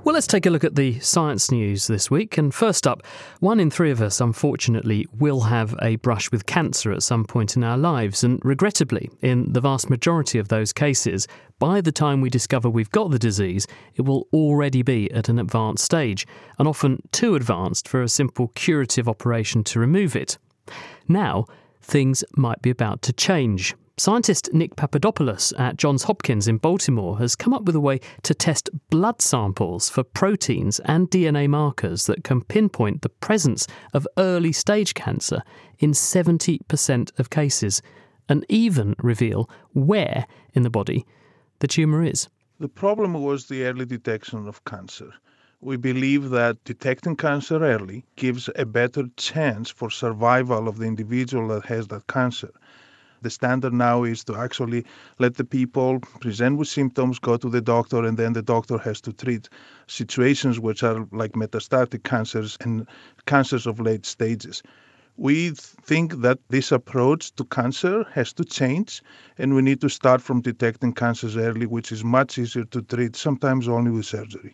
Well, let's take a look at the science news this week. And first up, 1 in 3 of us, unfortunately, will have a brush with cancer at some point in our lives. And regrettably, in the vast majority of those cases, by the time we discover we've got the disease, it will already be at an advanced stage, and often too advanced for a simple curative operation to remove it. Now, things might be about to change. Scientist Nick Papadopoulos at Johns Hopkins in Baltimore has come up with a way to test blood samples for proteins and DNA markers that can pinpoint the presence of early-stage cancer in 70% of cases, and even reveal where in the body the tumour is. The problem was the early detection of cancer. We believe that detecting cancer early gives a better chance for survival of the individual that has that cancer. The standard now is to actually let the people present with symptoms, go to the doctor, and then the doctor has to treat situations which are like metastatic cancers and cancers of late stages. We think that this approach to cancer has to change, and we need to start from detecting cancers early, which is much easier to treat, sometimes only with surgery.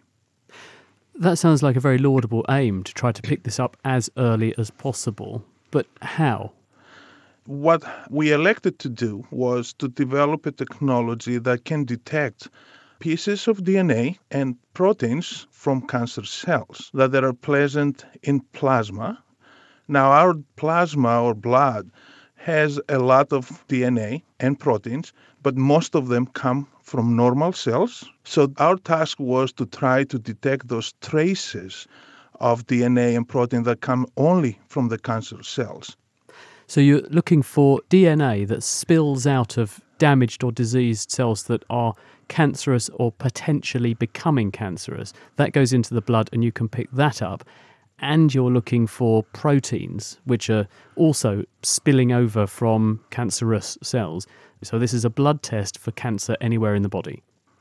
That sounds like a very laudable aim, to try to pick this up as early as possible. But how? What we elected to do was to develop a technology that can detect pieces of DNA and proteins from cancer cells that are present in plasma. Now, our plasma or blood has a lot of DNA and proteins, but most of them come from normal cells. So our task was to try to detect those traces of DNA and protein that come only from the cancer cells. So you're looking for DNA that spills out of damaged or diseased cells that are cancerous or potentially becoming cancerous. That goes into the blood and you can pick that up. And you're looking for proteins which are also spilling over from cancerous cells. So this is a blood test for cancer anywhere in the body.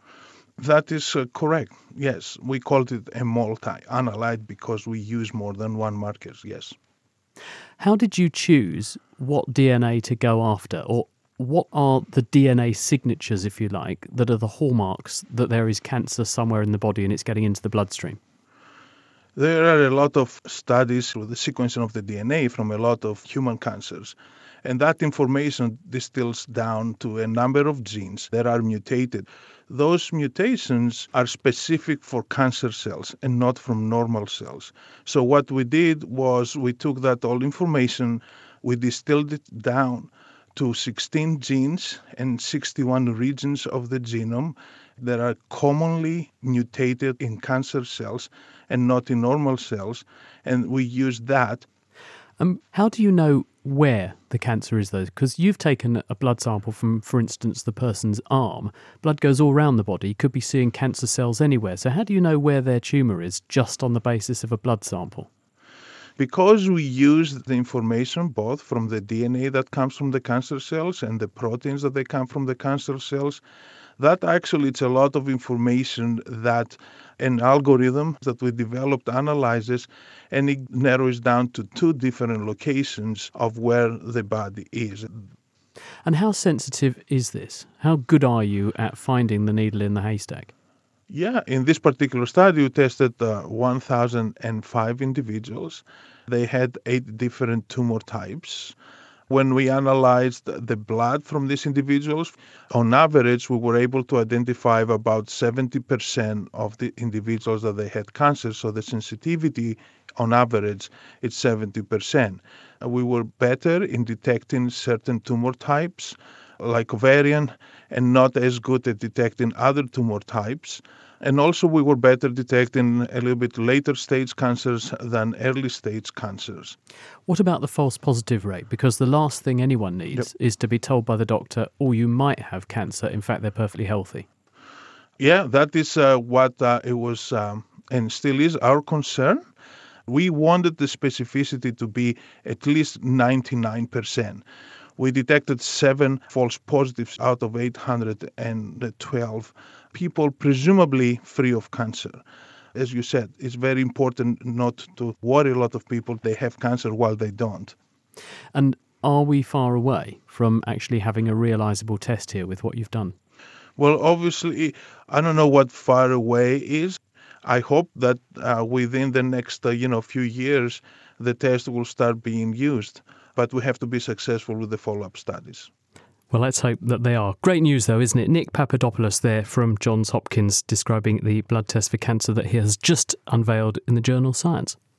That is correct, yes. We called it a multi-analyte because we use more than one marker, yes. How did you choose what DNA to go after, or what are the DNA signatures, if you like, that are the hallmarks that there is cancer somewhere in the body and it's getting into the bloodstream? There are a lot of studies with the sequencing of the DNA from a lot of human cancers, and that information distills down to a number of genes that are mutated. Those mutations are specific for cancer cells and not from normal cells. So what we did was we took that all information, we distilled it down to 16 genes and 61 regions of the genome that are commonly mutated in cancer cells and not in normal cells, and we used that. How do you know where the cancer is, though? Because you've taken a blood sample from, for instance, the person's arm. Blood goes all around the body. You could be seeing cancer cells anywhere. So how do you know where their tumour is just on the basis of a blood sample? Because we use the information both from the DNA that comes from the cancer cells and the proteins that they come from the cancer cells, that actually it's a lot of information that an algorithm that we developed analyzes, and it narrows down to 2 different locations of where the body is. And how sensitive is this? How good are you at finding the needle in the haystack? Yeah, in this particular study, we tested 1,005 individuals. They had 8 different tumor types. When we analyzed the blood from these individuals, on average, we were able to identify about 70% of the individuals that they had cancer. So the sensitivity, on average, is 70%. We were better in detecting certain tumor types, like ovarian, and not as good at detecting other tumor types. And also we were better detecting a little bit later stage cancers than early stage cancers. What about the false positive rate? Because the last thing anyone needs is to be told by the doctor, oh, you might have cancer. In fact, they're perfectly healthy. Yeah, that is what it was and still is our concern. We wanted the specificity to be at least 99%. We detected 7 false positives out of 812 people, presumably free of cancer. As you said, it's very important not to worry a lot of people they have cancer while they don't. And are we far away from actually having a realisable test here with what you've done? Well, obviously, I don't know what far away is. I hope that within the next few years, the test will start being used. But we have to be successful with the follow-up studies. Well, let's hope that they are. Great news, though, isn't it? Nick Papadopoulos there from Johns Hopkins describing the blood test for cancer that he has just unveiled in the journal Science.